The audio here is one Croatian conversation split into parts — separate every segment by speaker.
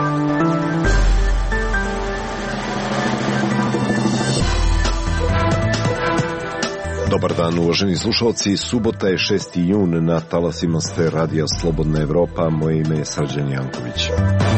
Speaker 1: Dobar dan, uvaženi slušalci. Subota je 6. jun, na talasima ste Radija Slobodna Evropa. Moje ime je Srđan Janković.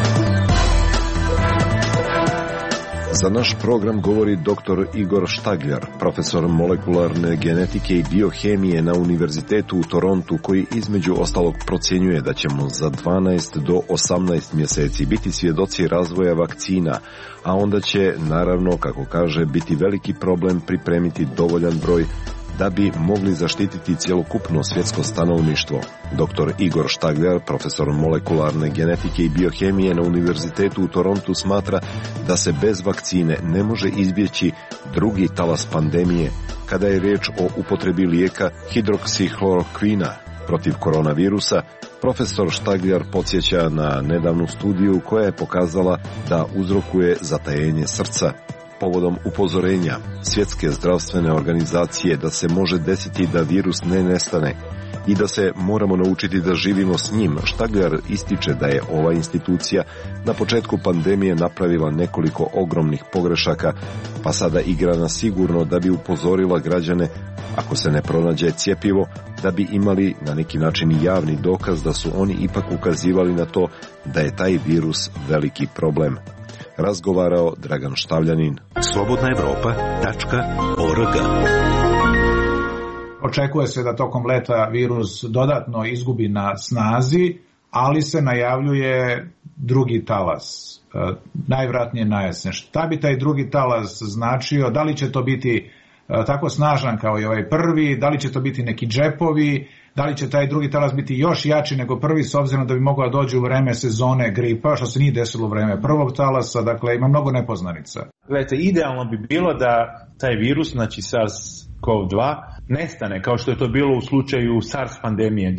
Speaker 1: Za naš program govori dr. Igor Štagljar, profesor molekularne genetike i biohemije na Univerzitetu u Torontu, koji između ostalog procjenjuje da ćemo za 12 do 18 mjeseci biti svjedoci razvoja vakcina, a onda će, naravno, kako kaže, biti veliki problem pripremiti dovoljan broj da bi mogli zaštititi cjelokupno svjetsko stanovništvo. Dr. Igor Štagljar, profesor molekularne genetike i biohemije na Univerzitetu u Torontu, smatra da se bez vakcine ne može izbjeći drugi talas pandemije kada je riječ o upotrebi lijeka hidroksihlorokvina protiv koronavirusa. Profesor Štagljar podsjeća na nedavnu studiju koja je pokazala da uzrokuje zatajenje srca. Povodom upozorenja Svjetske zdravstvene organizacije da se može desiti da virus ne nestane i da se moramo naučiti da živimo s njim, Štagljar ističe da je ova institucija na početku pandemije napravila nekoliko ogromnih pogrešaka, pa sada igra na sigurno da bi upozorila građane, ako se ne pronađe cjepivo, da bi imali na neki način javni dokaz da su oni ipak ukazivali na to da je taj virus veliki problem. Razgovarao Dragan Štavljanin.
Speaker 2: slobodnaevropa.org.
Speaker 3: Očekuje se da tokom leta virus dodatno izgubi na snazi, ali se najavljuje drugi talas, najvjerojatnije na jesen. Šta bi taj drugi talas značio? Da li će to biti tako snažan kao i ovaj prvi? Da li će to biti neki džepovi? Da li će taj drugi talas biti još jači nego prvi, s obzirom da bi mogao doći u vreme sezone gripa, što se nije desilo u vreme prvog talasa, dakle ima mnogo nepoznanica.
Speaker 4: Gledajte, idealno bi bilo da taj virus, znači SARS-CoV-2, nestane, kao što je to bilo u slučaju SARS pandemije 2002.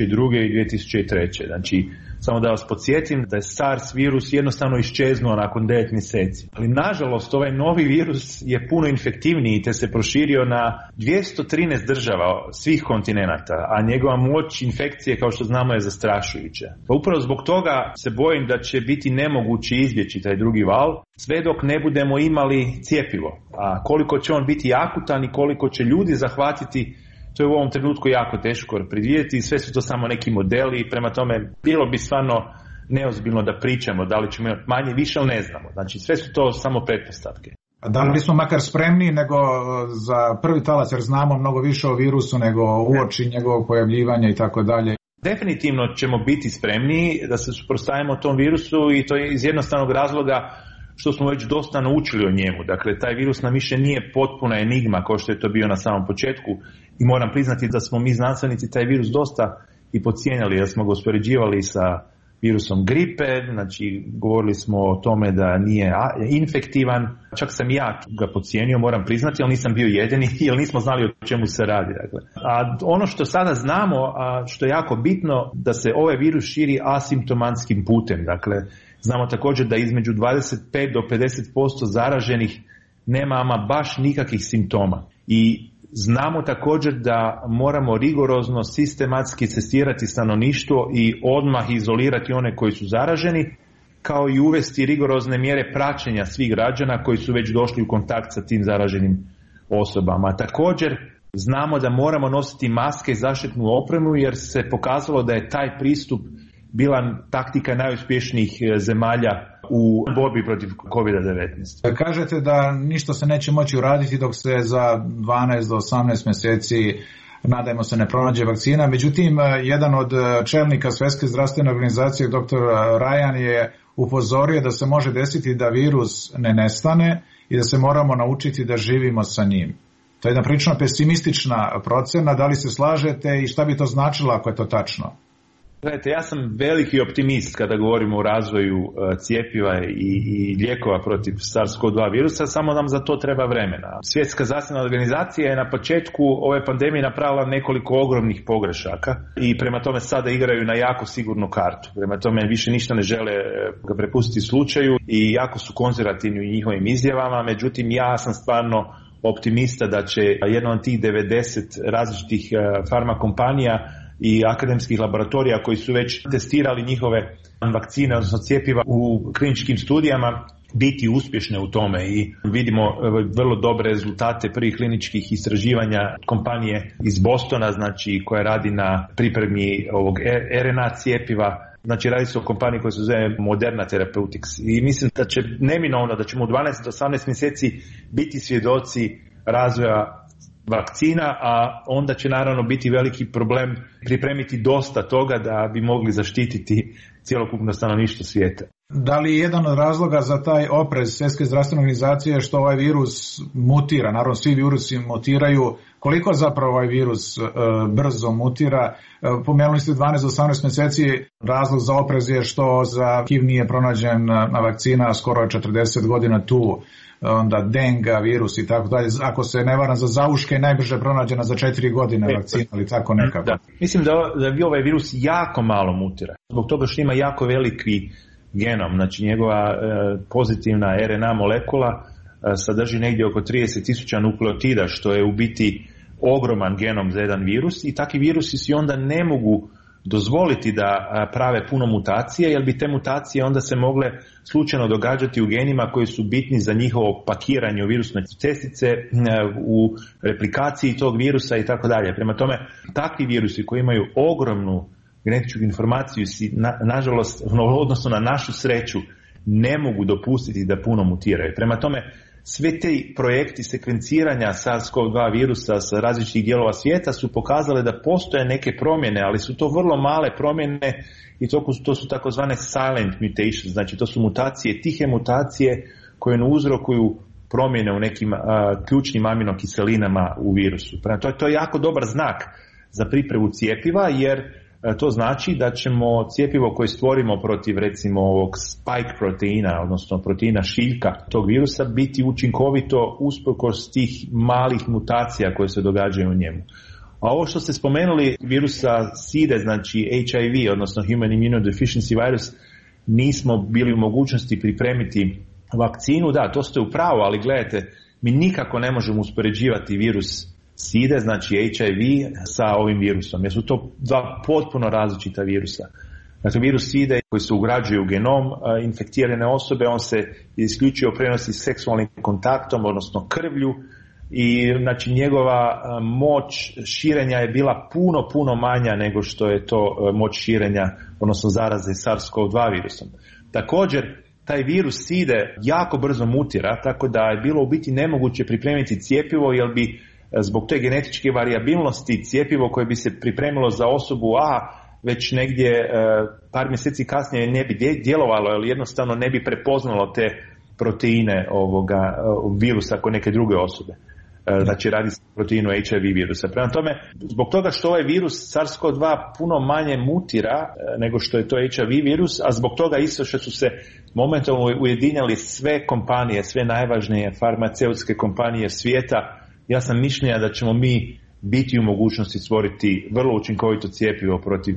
Speaker 4: i 2003. Znači, samo da vas podsjetim da je SARS virus jednostavno iščeznuo nakon 9 mjeseci. Ali nažalost ovaj novi virus je puno infektivniji te se proširio na 213 država svih kontinenata, a njegova moć infekcije, kao što znamo, je zastrašujuća. Pa upravo zbog toga se bojim da će biti nemoguće izbjeći taj drugi val sve dok ne budemo imali cjepivo. A koliko će on biti akutan i koliko će ljudi zahvatiti, to je u ovom trenutku jako teško predvidjeti. Sve su to samo neki modeli i prema tome bilo bi stvarno neozbiljno da pričamo da li ćemo imati manje, više, ali ne znamo. Znači sve su to samo pretpostavke.
Speaker 3: A da li smo makar spremni nego za prvi talac, jer znamo mnogo više o virusu nego uoči njegovog pojavljivanja i tako dalje?
Speaker 4: Definitivno ćemo biti spremni da se suprotstavimo tom virusu i to je iz jednostavnog razloga što smo već dosta naučili o njemu. Dakle, taj virus nam više nije potpuna enigma kao što je to bio na samom početku i moram priznati da smo mi znanstvenici taj virus dosta i podcijenili, da smo ga uspoređivali sa virusom gripe, znači govorili smo o tome da nije infektivan, čak sam ja ga podcijenio, moram priznati, ali nisam bio jedini jer nismo znali o čemu se radi. Dakle. A ono što sada znamo, a što je jako bitno, da se ovaj virus širi asimptomatskim putem, dakle znamo također da između 25 do 50% zaraženih nema ama baš nikakvih simptoma. I znamo također da moramo rigorozno sistematski testirati stanovništvo i odmah izolirati one koji su zaraženi, kao i uvesti rigorozne mjere praćenja svih građana koji su već došli u kontakt sa tim zaraženim osobama. Također znamo da moramo nositi maske i zaštitnu opremu jer se pokazalo da je taj pristup bila taktika najuspješnijih zemalja u borbi protiv COVID-19.
Speaker 3: Kažete da ništa se neće moći uraditi dok se za 12 do 18 mjeseci, nadajmo se, ne pronađe vakcina. Međutim, jedan od čelnika Svjetske zdravstvene organizacije, dr. Ryan, je upozorio da se može desiti da virus ne nestane i da se moramo naučiti da živimo sa njim. To je jedna prilično pesimistična procena. Da li se slažete i šta bi to značilo ako je to tačno?
Speaker 4: Gledajte, ja sam veliki optimist kada govorimo o razvoju cjepiva i lijekova protiv SARS-CoV-2 virusa, samo nam za to treba vremena. Svjetska zdravstvena organizacija je na početku ove pandemije napravila nekoliko ogromnih pogrešaka i prema tome sada igraju na jako sigurnu kartu. Prema tome više ništa ne žele ga prepustiti slučaju i jako su konzervativni u njihovim izjavama, međutim ja sam stvarno optimista da će jedna od tih 90 različitih farma kompanija i akademskih laboratorija koji su već testirali njihove vakcine, odnosno cjepiva u kliničkim studijama, biti uspješne u tome i vidimo vrlo dobre rezultate prvih kliničkih istraživanja kompanije iz Bostona, znači koja radi na pripremi ovog RNA cjepiva. Znači radi se o kompaniji koja se zove Moderna Therapeutics i mislim da će neminovno da ćemo u 12 do 18 mjeseci biti svjedoci razvoja vakcina, a onda će naravno biti veliki problem pripremiti dosta toga da bi mogli zaštititi cjelokupno stanovništvo svijeta.
Speaker 3: Da li je jedan od razloga za taj oprez Svjetske zdravstvene organizacije što ovaj virus mutira? Naravno, svi virusi mutiraju. Koliko zapravo ovaj virus brzo mutira? Pomenuli ste 12 do 18 mjeseci. Razlog za oprez je što za HIV nije pronađena vakcina, skoro je 40 godina tu. Onda denga, virus i tako dalje. Ako se ne varam, za zauške je najbrže pronađena za 4 godine vakcina ili tako nekako.
Speaker 4: Da. Mislim da ovaj virus jako malo mutira. Zbog toga što ima jako veliki genom, znači njegova pozitivna RNA molekula sadrži negdje oko 30.000 nukleotida, što je u biti ogroman genom za jedan virus i takvi virusi si onda ne mogu dozvoliti da prave puno mutacije, jer bi te mutacije onda se mogle slučajno događati u genima koji su bitni za njihovo pakiranje u virusne čestice, u replikaciji tog virusa i tako dalje. Prema tome, takvi virusi koji imaju ogromnu genetičku informaciju si, nažalost, odnosno na našu sreću, ne mogu dopustiti da puno mutiraju. Prema tome, sve te projekti sekvenciranja SARS-CoV-2 virusa sa različitih dijelova svijeta su pokazale da postoje neke promjene, ali su to vrlo male promjene i to su takozvane silent mutations, znači to su mutacije, tihe mutacije koje ne uzrokuju promjene u nekim ključnim aminokiselinama u virusu. Prema to je jako dobar znak za pripremu cjepiva, jer to znači da ćemo cjepivo koje stvorimo protiv recimo ovog spike proteina, odnosno proteina šiljka tog virusa, biti učinkovito usprkos tih malih mutacija koje se događaju u njemu. A ovo što ste spomenuli, virusa SIDA, znači HIV, odnosno Human Immunodeficiency Virus, nismo bili u mogućnosti pripremiti vakcinu. Da, to ste u pravu, ali gledajte, mi nikako ne možemo uspoređivati virus SIDA, znači HIV, sa ovim virusom, jer su to dva potpuno različita virusa. Dakle, virus SIDA koji se ugrađuje u genom infektirane osobe, on se isključivo prenosi seksualnim kontaktom, odnosno krvlju, i znači njegova moć širenja je bila puno manja nego što je to moć širenja, odnosno zaraze SARS-CoV-2 virusom. Također, taj virus SIDA jako brzo mutira, tako da je bilo u biti nemoguće pripremiti cjepivo, jer bi zbog te genetičke varijabilnosti cjepivo koje bi se pripremilo za osobu A već negdje par mjeseci kasnije ne bi djelovalo, jer jednostavno ne bi prepoznalo te proteine ovoga virusa kod neke druge osobe. Znači radi se o proteinu HIV virusa. Prema tome, zbog toga što ovaj virus SARS-CoV-2 puno manje mutira nego što je to HIV virus, a zbog toga isto što su se momentalno ujedinjali sve kompanije, sve najvažnije farmaceutske kompanije svijeta, ja sam mišljenja da ćemo mi biti u mogućnosti stvoriti vrlo učinkovito cjepivo protiv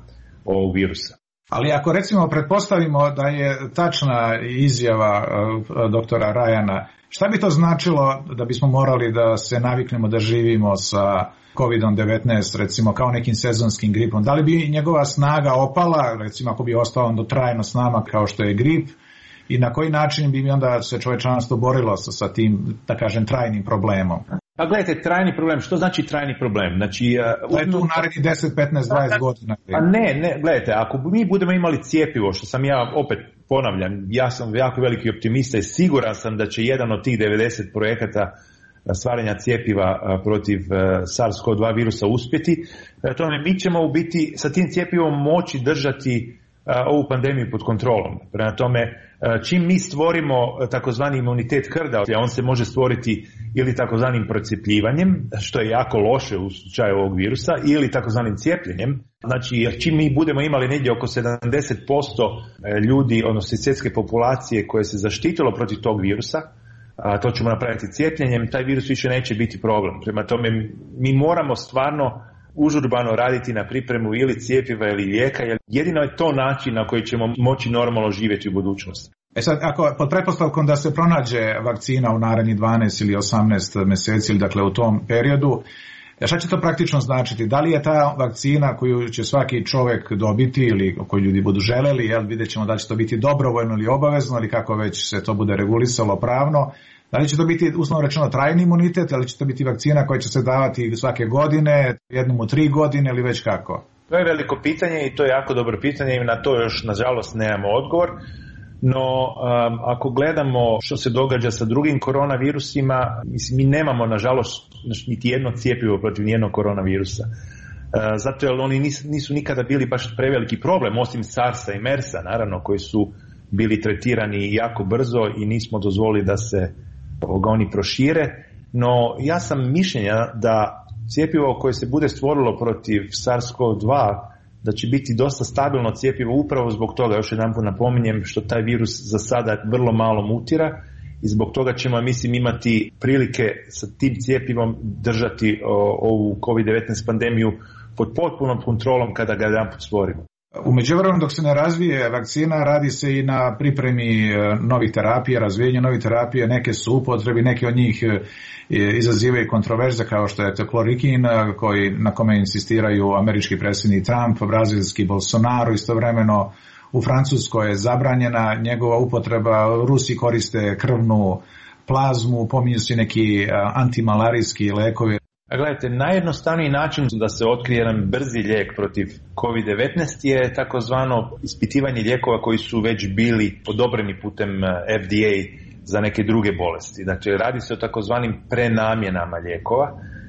Speaker 4: ovog virusa.
Speaker 3: Ali ako recimo pretpostavimo da je tačna izjava doktora Ryana, šta bi to značilo da bismo morali da se naviknemo da živimo sa COVID-19, recimo kao nekim sezonskim gripom? Da li bi njegova snaga opala, recimo ako bi ostao onda trajno s nama kao što je grip, i na koji način bi onda se čovječanstvo borilo sa tim, da kažem, trajnim problemom?
Speaker 4: Pa gledajte, trajni problem, što znači trajni problem? Znači,
Speaker 3: to je tu u naredni 10, 15, 20 godina.
Speaker 4: A ne, gledajte, ako mi budemo imali cjepivo, što sam ja opet ponavljam, ja sam jako veliki optimista i siguran sam da će jedan od tih 90 projekata stvaranja cjepiva protiv SARS-CoV-2 virusa uspjeti. Tome, mi ćemo u biti sa tim cjepivom moći držati ovu pandemiju pod kontrolom. Prema tome, čim mi stvorimo takozvani imunitet krda, on se može stvoriti ili takozvanim procijepljivanjem, što je jako loše u slučaju ovog virusa, ili takozvanim cijepljenjem. Znači, čim mi budemo imali negdje oko 70% ljudi, odnosno svjetske populacije koje se zaštitilo protiv tog virusa, to ćemo napraviti cijepljenjem, taj virus više neće biti problem. Prema tome, mi moramo stvarno užurbano raditi na pripremu ili cjepiva ili lijeka, jer jedino je to način na koji ćemo moći normalno živjeti u budućnosti.
Speaker 3: Sad, ako pod pretpostavkom da se pronađe vakcina u narednih 12 ili 18 mjeseci, ili dakle u tom periodu, Šta će to praktično značiti? Da li je ta vakcina koju će svaki čovjek dobiti ili koju ljudi budu želeli, vidjet ćemo da će to biti dobrovoljno ili obavezno ili kako već se to bude regulisalo pravno, da li će to biti uslovno rečeno trajni imunitet, da li će to biti vakcina koja će se davati svake godine, jednom u 3 godine ili već kako?
Speaker 4: To je veliko pitanje i to je jako dobro pitanje i na to još nažalost nemamo odgovor. No, ako gledamo što se događa sa drugim koronavirusima, mislim, mi nemamo, nažalost, niti jedno cjepivo protiv nijednog koronavirusa. Zato jer oni nisu nikada bili baš preveliki problem, osim SARS-a i MERS-a, naravno, koji su bili tretirani jako brzo i nismo dozvolili da se oni prošire. No, ja sam mišljenja da cjepivo koje se bude stvorilo protiv SARS-CoV-2 da će biti dosta stabilno cjepivo upravo zbog toga, još jedanput napominjem, što taj virus za sada vrlo malo mutira i zbog toga ćemo, mislim, imati prilike sa tim cjepivom držati ovu COVID-19 pandemiju pod potpunom kontrolom kada ga jedanput stvorimo.
Speaker 3: U međuvremenu dok se ne razvije vakcina, radi se i na pripremi novih terapija, razvijenju novih terapija, neke su upotrebi, neke od njih izazivaju kontroverze kao što je klorikin, na kome insistiraju američki predsjednik Trump, brazilski Bolsonaro, istovremeno u Francuskoj je zabranjena njegova upotreba, Rusi koriste krvnu plazmu, pominju se neki antimalarijski lekovi.
Speaker 4: A gledajte, najjednostavniji način da se otkrije jedan brzi lijek protiv COVID-19 je takozvano ispitivanje lijekova koji su već bili odobreni putem FDA za neke druge bolesti. Dakle, radi se o takozvanim prenamjenama lijekova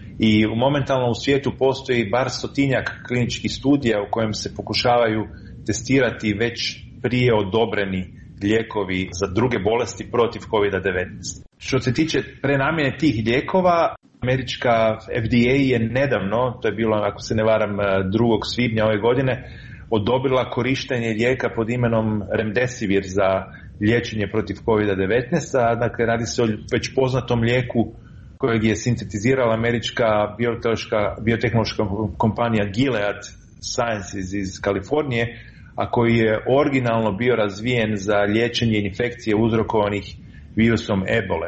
Speaker 4: i momentalno u svijetu postoji bar 100-tinjak kliničkih studija u kojem se pokušavaju testirati već prije odobreni lijekovi za druge bolesti protiv COVID-19. Što se tiče prenamjene tih lijekova, američka FDA je nedavno, to je bilo, ako se ne varam, 2. svibnja ove godine, odobrila korištenje lijeka pod imenom Remdesivir za liječenje protiv COVID-19, a dakle radi se o već poznatom lijeku kojeg je sintetizirala američka biotehnološka kompanija Gilead Sciences iz Kalifornije, a koji je originalno bio razvijen za liječenje infekcije uzrokovanih virusom ebole.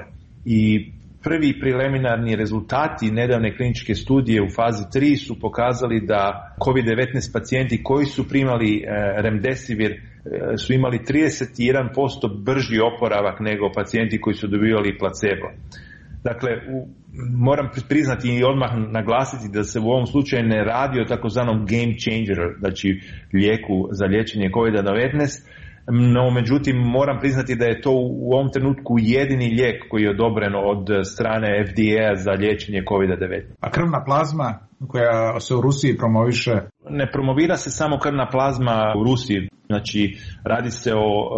Speaker 4: I prvi preliminarni rezultati nedavne kliničke studije u fazi 3 su pokazali da COVID-19 pacijenti koji su primali Remdesivir su imali 31% brži oporavak nego pacijenti koji su dobivali placebo. Dakle, moram priznati i odmah naglasiti da se u ovom slučaju ne radi o takozvanom game changer, znači lijeku za liječenje COVID-19, no međutim moram priznati da je to u ovom trenutku jedini lijek koji je odobren od strane FDA za liječenje COVID-19.
Speaker 3: A krvna plazma koja se u Rusiji promoviše?
Speaker 4: Ne promovira se samo krvna plazma u Rusiji, znači radi se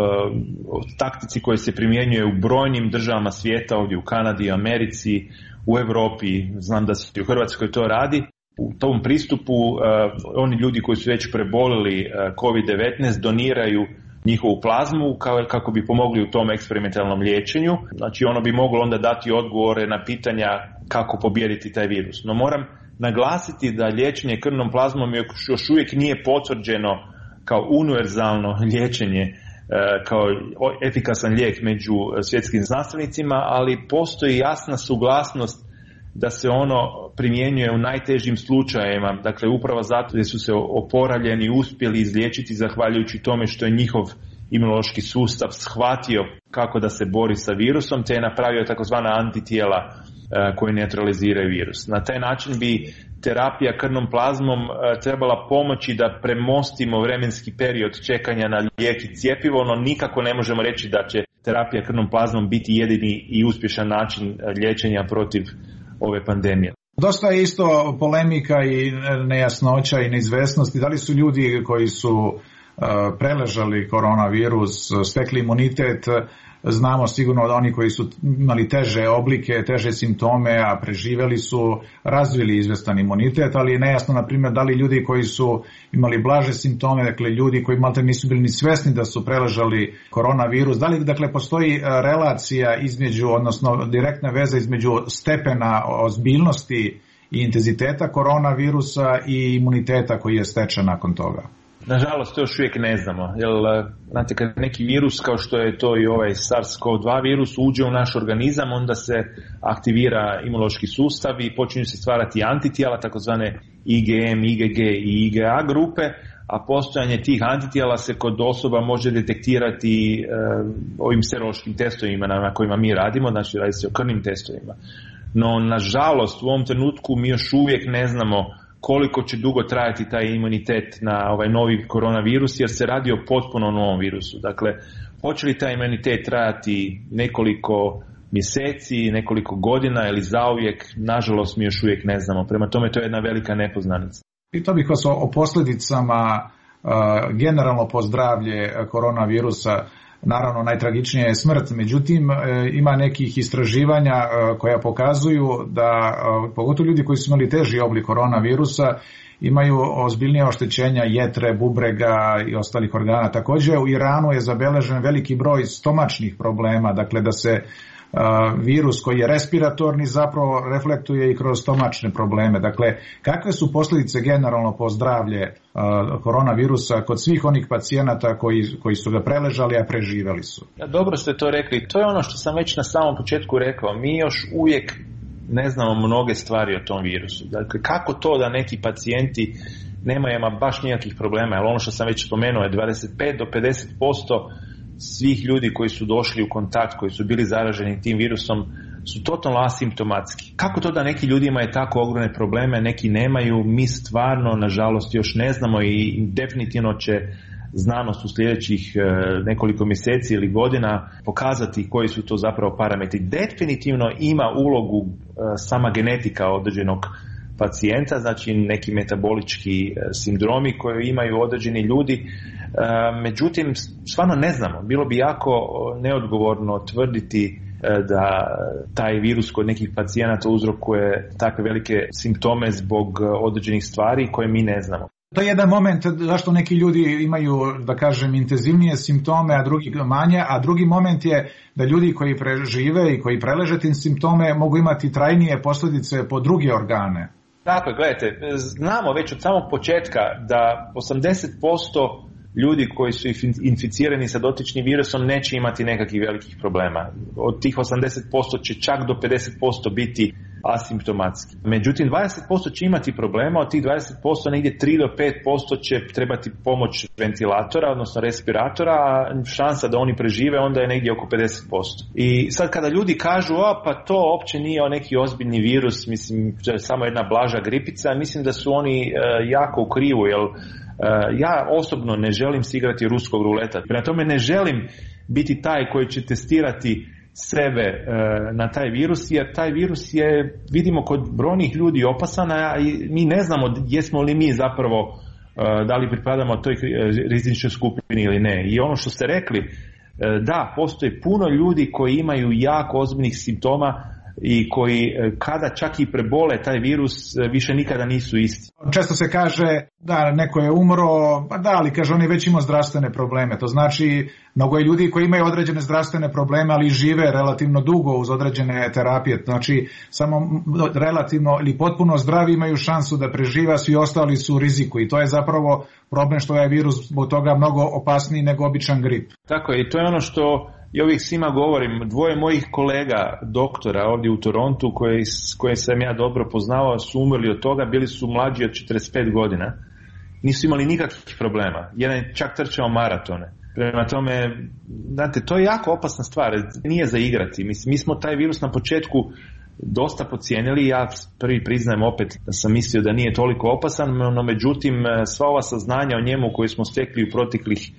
Speaker 4: o taktici koja se primjenjuje u brojnim državama svijeta, ovdje u Kanadi, Americi, u Europi, znam da se u Hrvatskoj to radi. U tom pristupu oni ljudi koji su već prebolili COVID-19 doniraju njihovu plazmu kako bi pomogli u tom eksperimentalnom liječenju. Znači ono bi moglo onda dati odgovore na pitanja kako pobijediti taj virus. No moram naglasiti da liječenje krvnom plazmom još uvijek nije potvrđeno kao univerzalno liječenje, kao efikasan lijek među svjetskim znanstvenicima, ali postoji jasna suglasnost da se ono primjenjuje u najtežim slučajevima, dakle upravo zato da su se oporavljeni uspjeli izliječiti zahvaljujući tome što je njihov imunološki sustav shvatio kako da se bori sa virusom, te je napravio takozvana antitijela koji neutraliziraju virus. Na taj način bi terapija krvnom plazmom trebala pomoći da premostimo vremenski period čekanja na lijek i cjepivo, no nikako ne možemo reći da će terapija krvnom plazmom biti jedini i uspješan način liječenja protiv ove pandemije.
Speaker 3: Dosta je isto polemika i nejasnoća i neizvesnosti. Da li su ljudi koji su preležali koronavirus, stekli imunitet, znamo sigurno da oni koji su imali teže oblike, teže simptome, a preživjeli su, razvili izvestan imunitet, ali je nejasno, na primjer, da li ljudi koji su imali blaže simptome, dakle ljudi koji maltene nisu bili ni svjesni da su preležali koronavirus, da li dakle postoji relacija između, odnosno direktna veza između stepena ozbiljnosti i intenziteta koronavirusa i imuniteta koji je stečen nakon toga?
Speaker 4: Nažalost, to još uvijek ne znamo. Jer, znate, kad neki virus, kao što je to i ovaj SARS-CoV-2 virus, uđe u naš organizam, onda se aktivira imunološki sustav i počinju se stvarati antitijela, takozvane IgM, IgG i IgA grupe, a postojanje tih antitijela se kod osoba može detektirati ovim serološkim testovima na kojima mi radimo, znači radi se o krvnim testovima. No, nažalost, u ovom trenutku mi još uvijek ne znamo koliko će dugo trajati taj imunitet na ovaj novi koronavirus, jer se radi o potpuno novom virusu. Dakle, hoće li taj imunitet trajati nekoliko mjeseci, nekoliko godina ili zauvijek, nažalost mi još uvijek ne znamo. Prema tome, to je jedna velika nepoznanica.
Speaker 3: Pitao bih vas o posljedicama generalno po zdravlje koronavirusa. Naravno, najtragičnija je smrt, međutim, ima nekih istraživanja koja pokazuju da, pogotovo ljudi koji su imali teži oblik koronavirusa, imaju ozbiljnije oštećenja jetre, bubrega i ostalih organa. Također, u Iranu je zabeležen veliki broj stomačnih problema, dakle da se virus koji je respiratorni zapravo reflektuje i kroz stomačne probleme. Dakle, kakve su posljedice generalno po zdravlje koronavirusa kod svih onih pacijenata koji su ga preležali, a preživjeli su?
Speaker 4: Ja, dobro ste to rekli. To je ono što sam već na samom početku rekao. Mi još uvijek ne znamo mnoge stvari o tom virusu. Dakle, kako to da neki pacijenti nemaju baš nikakvih problema? Jer ono što sam već spomenuo je 25 do 50% svih ljudi koji su došli u kontakt, koji su bili zaraženi tim virusom, su totalno asimptomatski. Kako to da neki ljudi imaju tako ogromne probleme, neki nemaju, mi stvarno, nažalost, još ne znamo i definitivno će znanost u sljedećih nekoliko mjeseci ili godina pokazati koji su to zapravo parametri. Definitivno ima ulogu sama genetika određenog pacijenta, znači neki metabolički sindromi koje imaju određeni ljudi. Međutim, stvarno ne znamo. Bilo bi jako neodgovorno tvrditi da taj virus kod nekih pacijenata uzrokuje takve velike simptome zbog određenih stvari koje mi ne znamo.
Speaker 3: To je jedan moment zašto neki ljudi imaju, da kažem, intenzivnije simptome, a drugi manje, a drugi moment je da ljudi koji prežive i koji preleže tim simptome mogu imati trajnije posljedice po druge organe.
Speaker 4: Dakle, gledajte, znamo već od samog početka da 80% ljudi koji su inficirani sa dotičnim virusom neće imati nekakvih velikih problema. Od tih 80% će čak do 50% biti asimptomatski. Međutim, 20% će imati problema, od tih 20% negdje 3 do 5% će trebati pomoć ventilatora, odnosno respiratora, a šansa da oni prežive onda je negdje oko 50%. I sad kada ljudi kažu, pa to uopće nije neki ozbiljni virus, mislim, to je samo jedna blaža gripica, mislim da su oni jako u krivu, jer ja osobno ne želim si igrati ruskog ruleta. Prema tome ne želim biti taj koji će testirati sebe na taj virus, jer taj virus je, vidimo, kod brojnih ljudi opasan, a mi ne znamo jesmo li mi zapravo, da li pripadamo toj rizičnoj skupini ili ne. I ono što ste rekli, da, postoji puno ljudi koji imaju jako ozbiljnih simptoma i koji kada čak i prebole taj virus više nikada nisu isti.
Speaker 3: Često se kaže da neko je umro, pa da, ali kaže on je već imao zdravstvene probleme. To znači mnogo je ljudi koji imaju određene zdravstvene probleme, ali žive relativno dugo uz određene terapije. Znači samo relativno ili potpuno zdravi imaju šansu da preživa, svi ostali su u riziku i to je zapravo problem što je virus zbog toga mnogo opasniji nego običan grip.
Speaker 4: Tako je, i to je ono što ja uvijek svima govorim. Dvoje mojih kolega, doktora ovdje u Torontu, koje sam ja dobro poznavao, su umrli od toga, bili su mlađi od 45 godina. Nisu imali nikakvih problema. Jedan je čak trčao maratone. Prema tome, znate, to je jako opasna stvar. Nije za igrati. Mi smo taj virus na početku dosta podcijenili. Ja prvi priznajem opet da sam mislio da nije toliko opasan, no međutim, sva ova saznanja o njemu koje smo stekli u proteklih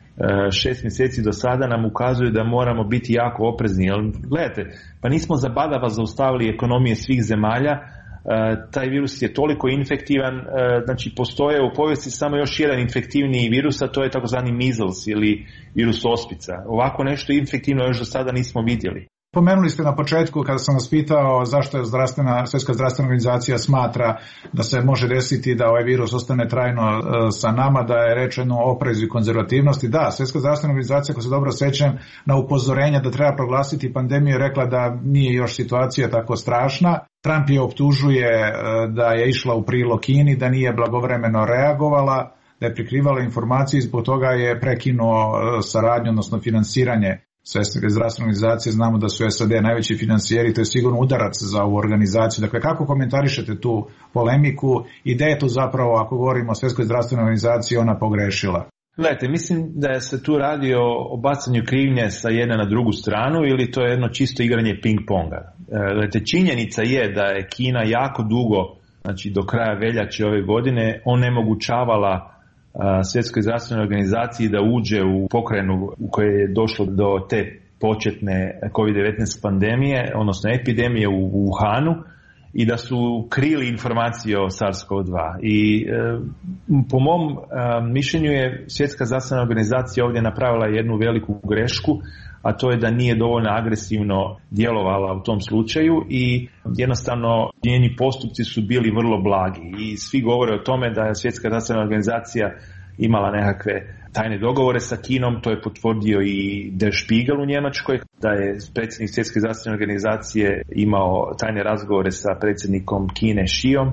Speaker 4: 6 mjeseci do sada nam ukazuju da moramo biti jako oprezni. Gledajte, pa nismo zabadava zaustavili ekonomije svih zemalja, taj virus je toliko infektivan, znači postoje u povijesti samo još jedan infektivniji virus, a to je takozvani measles ili virus ospica. Ovako nešto infektivno još do sada nismo vidjeli.
Speaker 3: Pomenuli ste na početku kada sam vas pitao zašto je Svjetska zdravstvena organizacija smatra da se može desiti da ovaj virus ostane trajno sa nama, da je rečeno oprez i konzervativnosti. Da, Svjetska zdravstvena organizacija, ako se dobro sjećam, na upozorenja da treba proglasiti pandemiju rekla da nije još situacija tako strašna. Trump je optužuje da je išla u prilog Kini, da nije blagovremeno reagovala, da je prikrivala informacije i zbog toga je prekinuo saradnju, odnosno finansiranje Svjetske zdravstvene organizacije. Znamo da su SAD najveći financijeri, to je sigurno udarac za ovu organizaciju. Dakle, kako komentarišete tu polemiku i da je tu zapravo, ako govorimo o Svjetskoj zdravstvenoj organizaciji, ona pogrešila?
Speaker 4: Gledajte, mislim da se tu radi o bacanju krivnje sa jedne na drugu stranu ili to je jedno čisto igranje ping-ponga. Gledajte, činjenica je da je Kina jako dugo, znači do kraja veljače ove godine, onemogućavala Svjetskoj zdravstvenoj organizaciji da uđe u pokrajinu u kojoj je došlo do te početne COVID-19 pandemije, odnosno epidemije u Wuhanu, i da su krili informacije o SARS-CoV-2. I po mom mišljenju je Svjetska zdravstvena organizacija ovdje napravila jednu veliku grešku, a to je da nije dovoljno agresivno djelovala u tom slučaju i jednostavno njeni postupci su bili vrlo blagi. I svi govore o tome da je Svjetska zdravstvena organizacija imala nekakve tajne dogovore sa Kinom, to je potvrdio i Der Spiegel u Njemačkoj, da je predsjednik Svjetske zdravstvene organizacije imao tajne razgovore sa predsjednikom Kine Xiom.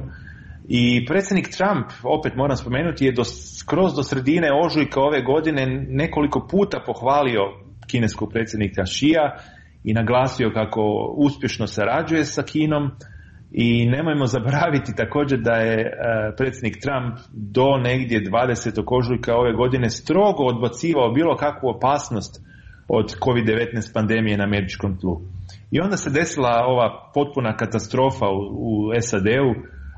Speaker 4: I predsjednik Trump, opet moram spomenuti, je skroz do sredine ožujka ove godine nekoliko puta pohvalio kineskog predsjednika Xia i naglasio kako uspješno sarađuje sa Kinom. I nemojmo zaboraviti također da je predsjednik Trump do negdje 20. ožujka ove godine strogo odbacivao bilo kakvu opasnost od COVID-19 pandemije na američkom tlu. I onda se desila ova potpuna katastrofa u SAD-u,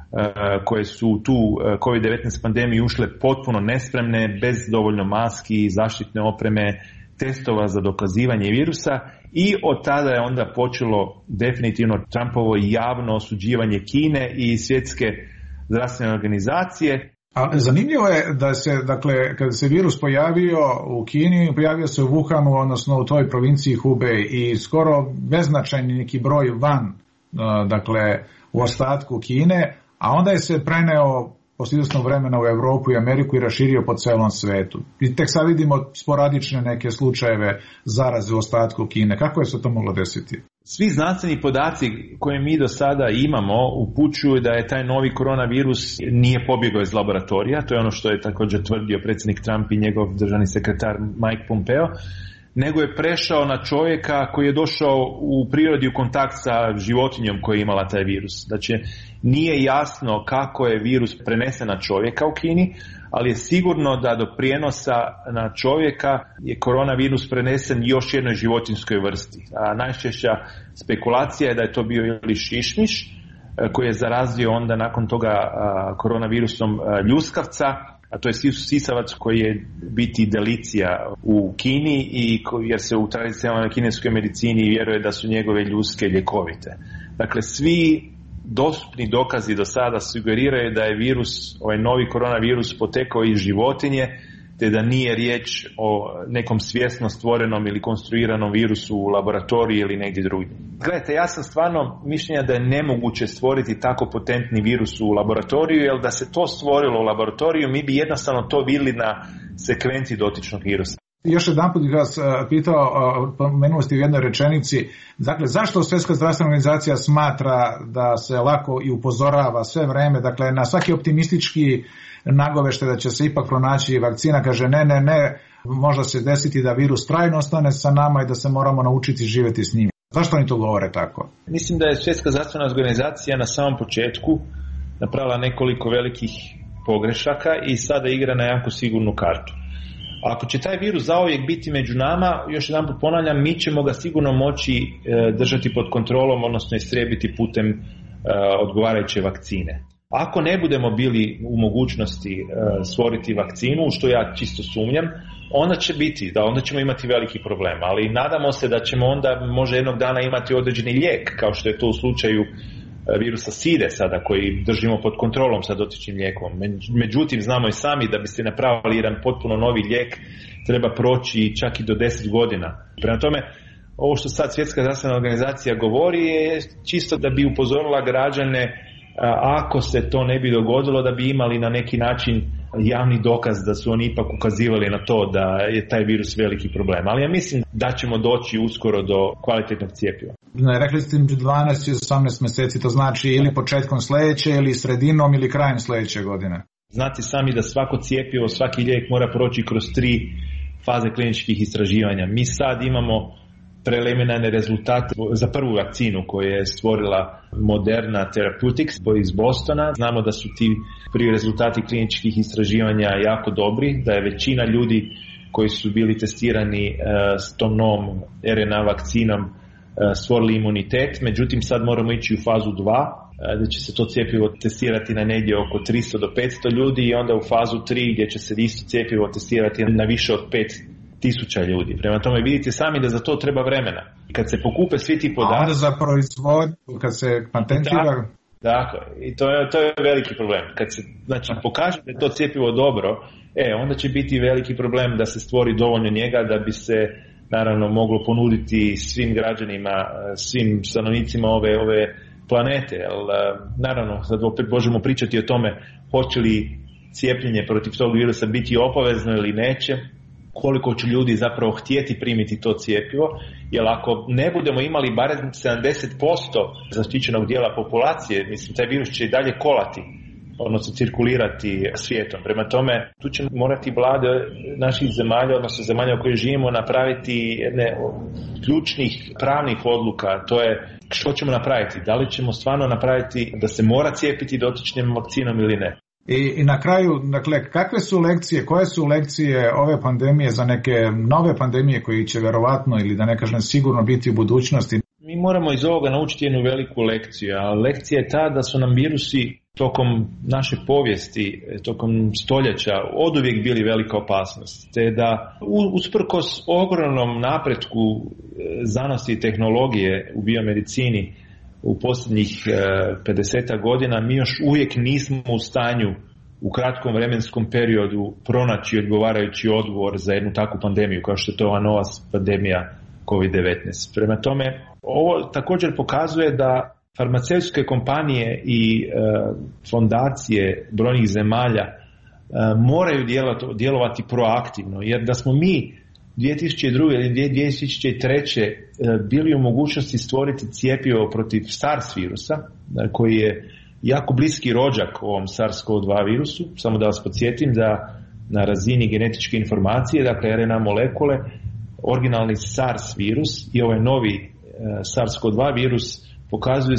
Speaker 4: koje su u tu COVID-19 pandemiju ušle potpuno nespremne, bez dovoljno maski, zaštitne opreme, testova za dokazivanje virusa, i od tada je onda počelo definitivno Trumpovo javno osuđivanje Kine i Svjetske zdravstvene organizacije.
Speaker 3: A zanimljivo je da se, dakle, kada se virus pojavio u Kini, pojavio se u Wuhanu, odnosno u toj provinciji Hubei, i skoro beznačajni neki broj van, dakle, u ostatku Kine, a onda je se preneo posle izvesnog vremena u Europu i Ameriku i raširio po celom svetu. I tek sad vidimo sporadične neke slučajeve zaraze u ostatku Kine. Kako je se to moglo desiti?
Speaker 4: Svi znanstveni podaci koje mi do sada imamo upućuju da je taj novi koronavirus nije pobjegao iz laboratorija, to je ono što je također tvrdio predsjednik Trump i njegov državni sekretar Mike Pompeo, nego je prešao na čovjeka koji je došao u prirodi u kontakt sa životinjom koja je imala taj virus. Znači, nije jasno kako je virus prenesen na čovjeka u Kini, ali je sigurno da do prijenosa na čovjeka je koronavirus prenesen još jednoj životinjskoj vrsti. A najčešća spekulacija je da je to bio ili šišmiš, koji je zarazio onda nakon toga koronavirusom ljuskavca, a to je sisavac koji je biti delicija u Kini, jer se u tradicionalnoj kineskoj medicini vjeruje da su njegove ljuske ljekovite. Dakle, svi dostupni dokazi do sada sugeriraju da je virus, ovaj novi koronavirus, potekao iz životinje, te da nije riječ o nekom svjesno stvorenom ili konstruiranom virusu u laboratoriji ili negdje drugdje. Gledajte, ja sam stvarno mišljenja da je nemoguće stvoriti tako potentni virus u laboratoriju, jer da se to stvorilo u laboratoriju, mi bi jednostavno to vidjeli na sekvenciji dotičnog virusa.
Speaker 3: Još jedan put bih vas pitao, pomenuli ste u jednoj rečenici, dakle, zašto Svjetska zdravstvena organizacija smatra da se lako i upozorava sve vreme, dakle, na svaki optimistički nagovešte da će se ipak pronaći vakcina, kaže ne, možda se desiti da virus trajno ostane sa nama i da se moramo naučiti živjeti s njim. Zašto oni to govore tako?
Speaker 4: Mislim da je Svjetska zdravstvena organizacija na samom početku napravila nekoliko velikih pogrešaka i sada igra na jako sigurnu kartu. Ako će taj virus zauvijek biti među nama, još jedanput ponavljam, mi ćemo ga sigurno moći držati pod kontrolom, odnosno istrijebiti putem odgovarajuće vakcine. Ako ne budemo bili u mogućnosti stvoriti vakcinu, što ja čisto sumnjam, onda će biti, onda ćemo imati veliki problem, ali nadamo se da ćemo onda možda jednog dana imati određeni lijek, kao što je to u slučaju virusa SIDE sada, koji držimo pod kontrolom sa dotičnim lijekom. Međutim, znamo i sami da biste napravili jedan potpuno novi lijek, treba proći čak i do 10 godina. Prema tome, ovo što sad Svjetska zdravstvena organizacija govori je čisto da bi upozorila građane, ako se to ne bi dogodilo, da bi imali na neki način javni dokaz da su oni ipak ukazivali na to da je taj virus veliki problem. Ali ja mislim da ćemo doći uskoro do kvalitetnog cjepiva.
Speaker 3: Rekli ste 12 i 18 mjeseci, to znači ili početkom sljedeće, ili sredinom, ili krajem sljedeće godine?
Speaker 4: Znate sami da svako cjepivo, svaki lijek mora proći kroz 3 faze kliničkih istraživanja. Mi sad imamo preliminarne rezultate za prvu vakcinu koju je stvorila Moderna Therapeutics iz Bostona. Znamo da su ti prvi rezultati kliničkih istraživanja jako dobri, da je većina ljudi koji su bili testirani s tom novom RNA vakcinom stvorili imunitet, međutim sad moramo ići u fazu 2, da će se to cjepivo testirati na negdje oko 300 do 500 ljudi i onda u fazu 3 gdje će se isto cjepivo testirati na više od 5.000 ljudi. Prema tome vidite sami da za to treba vremena. Kad se pokupe svi ti podaci... A
Speaker 3: onda za proizvod, kad se patentira...
Speaker 4: Dakle, i to je veliki problem. Kad se pokaže da je to cjepivo dobro, onda će biti veliki problem da se stvori dovoljno njega da bi se naravno moglo ponuditi svim građanima, svim stanovnicima ove planete. Naravno, sad opet možemo pričati o tome hoće li cijepljenje protiv tog virusa biti obavezno ili neće, koliko će ljudi zapravo htjeti primiti to cjepivo, jer ako ne budemo imali barem 70% zaštićenog dijela populacije, mislim, taj virus će i dalje kolati, odnosno cirkulirati svijetom. Prema tome, tu će morati vlade naših zemalja, odnosno zemalja u kojoj živimo, napraviti jedne ključnih pravnih odluka. To je što ćemo napraviti. Da li ćemo stvarno napraviti da se mora cijepiti dotičnim vakcinom ili ne?
Speaker 3: I na kraju, dakle, kakve su lekcije, koje su lekcije ove pandemije za neke nove pandemije koji će verovatno ili da ne kažem sigurno biti u budućnosti?
Speaker 4: Mi moramo iz ovoga naučiti jednu veliku lekciju, a lekcija je ta da su nam virusi tokom naše povijesti, tokom stoljeća oduvijek bili velika opasnost, te da usprkos ogromnom napretku znanosti i tehnologije u biomedicini u posljednjih 50 godina mi još uvijek nismo u stanju u kratkom vremenskom periodu pronaći odgovarajući odgovor za jednu takvu pandemiju kao što je to ova nova pandemija COVID-19. Prema tome, ovo također pokazuje da farmaceutske kompanije i fondacije brojnih zemalja moraju djelovati proaktivno, jer da smo mi 2002. ili 2003. bili u mogućnosti stvoriti cjepivo protiv SARS virusa, koji je jako bliski rođak ovom SARS-CoV-2 virusu. Samo da vas podsjetim da na razini genetičke informacije, dakle RNA molekule, originalni SARS virus i ovaj novi SARS-CoV-2 virus pokazuju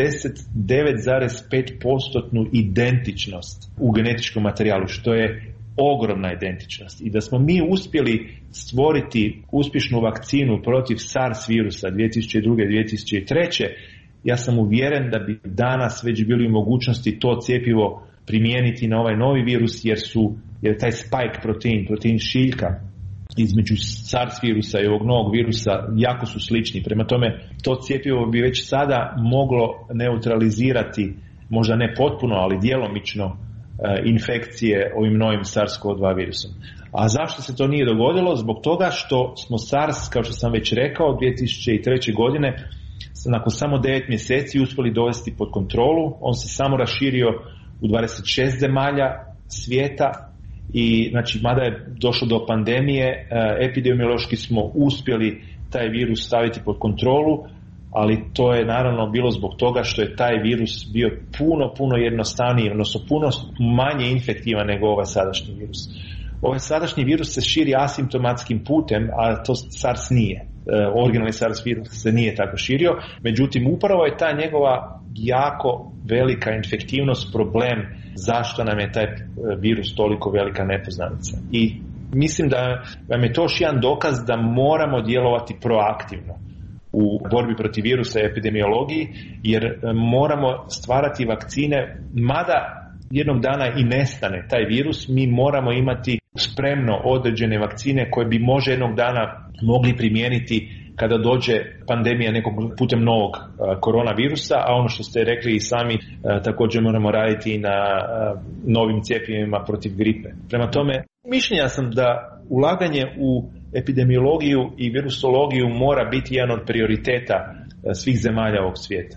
Speaker 4: 79,5% identičnost u genetičkom materijalu, što je ogromna identičnost. I da smo mi uspjeli stvoriti uspješnu vakcinu protiv SARS virusa 2002-2003, ja sam uvjeren da bi danas već bili u mogućnosti to cjepivo primijeniti na ovaj novi virus, jer taj spike protein šiljka između SARS virusa i ovog novog virusa jako su slični. Prema tome, to cjepivo bi već sada moglo neutralizirati, možda ne potpuno, ali djelomično, infekcije ovim novim SARS-CoV-2 virusom. A zašto se to nije dogodilo? Zbog toga što smo SARS, kao što sam već rekao, 2003. godine nakon samo 9 mjeseci uspjeli dovesti pod kontrolu. On se samo raširio u 26 zemalja svijeta i znači mada je došlo do pandemije, epidemiološki smo uspjeli taj virus staviti pod kontrolu, ali to je naravno bilo zbog toga što je taj virus bio puno jednostavniji, odnosno puno manje infektivan nego ovaj sadašnji virus. Ovaj sadašnji virus se širi asimptomatskim putem, a to SARS nije. Originalni SARS virus se nije tako širio, međutim upravo je ta njegova jako velika infektivnost problem zašto nam je taj virus toliko velika nepoznanica. I mislim da vam je to još jedan dokaz da moramo djelovati proaktivno u borbi protiv virusa i epidemiologiji, jer moramo stvarati vakcine, mada jednog dana i nestane taj virus, mi moramo imati spremno određene vakcine koje bi možda jednog dana mogli primijeniti kada dođe pandemija nekog putem novog koronavirusa, a ono što ste rekli i sami, također moramo raditi i na novim cjepivima protiv gripe. Prema tome, mišljenja sam da ulaganje u epidemiologiju i virusologiju mora biti jedan od prioriteta svih zemalja ovog svijeta.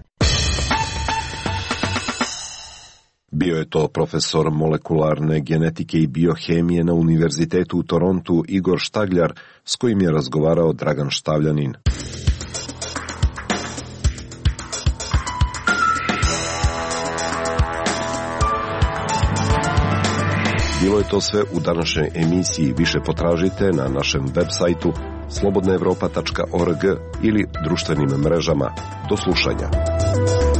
Speaker 1: Bio je to profesor molekularne genetike i biohemije na Univerzitetu u Torontu Igor Štagljar, s kojim je razgovarao Dragan Štavljanin. bilo je to sve u današnjoj emisiji. Više potražite na našem web sajtu slobodnaevropa.org ili društvenim mrežama. Do slušanja.